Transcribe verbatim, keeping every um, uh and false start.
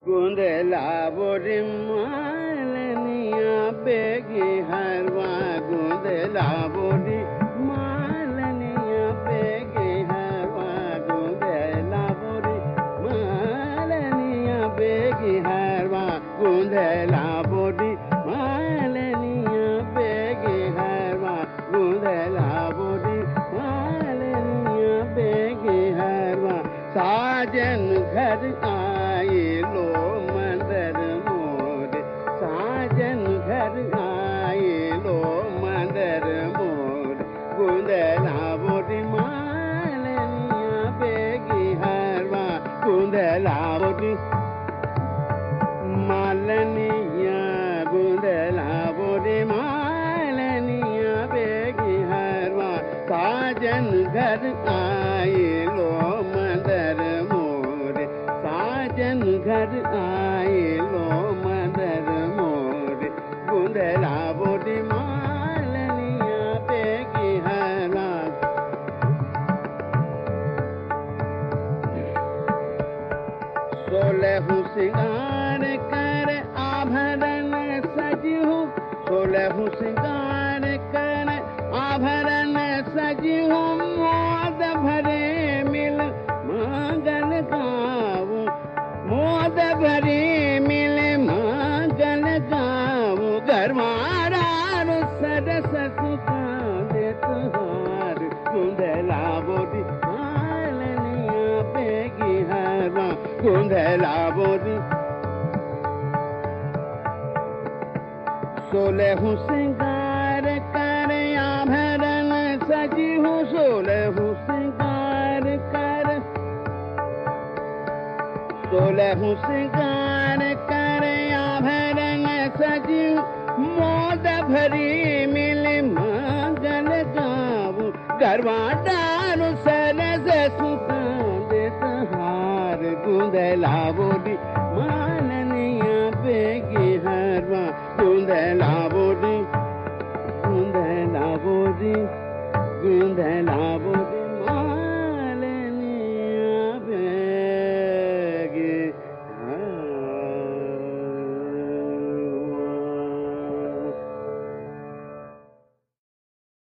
गुंदला बोरी मालनिया बेगी हरवा गुंदला बोरी मालनिया बेगी हरवा गुंदला बोरी मालनिया बेगी हरवा गुंदला बोरी मालनिया बेगी हरवा गुंदला बोरी मालनिया बेगी हरवा साजन घर आए लो मंदर मोर साजन घर आए लो मंदर मोर गुंदला बोरी मालनिया बेगी हरवा गुंदला बोरी मालनिया गुंदला बोरी मालनिया बेगी हरवा साजन घर आए लो मंदर मोर साजन घर आए लो मंदर मोर गुंदला बोरी मालनिया बेगी हरवा सोलह सिंगार कर आभरण सजहु सोलह सिंगार कर आभरण सजहु मोद भरे मिल मंगल गाऊं मोद भरे मिल मंगल गाऊं घरवारा सरस सुखा दे तुहार गुंदला बोरी मालनिया बेगी हरवा गुंदला बोरी सोलह सिंगार कर आभरण सजहु सोलह सिंगार कर सोलह सिंगार कर आभरण सजहु मोद भरी मिल मंगल गाऊं गरबा डालू सरस सुखा दे तुहार गुंदला बोरी मालनिया बेगी हरवा गुंदला बोरी गुंदला बोरी गुंदला बोरी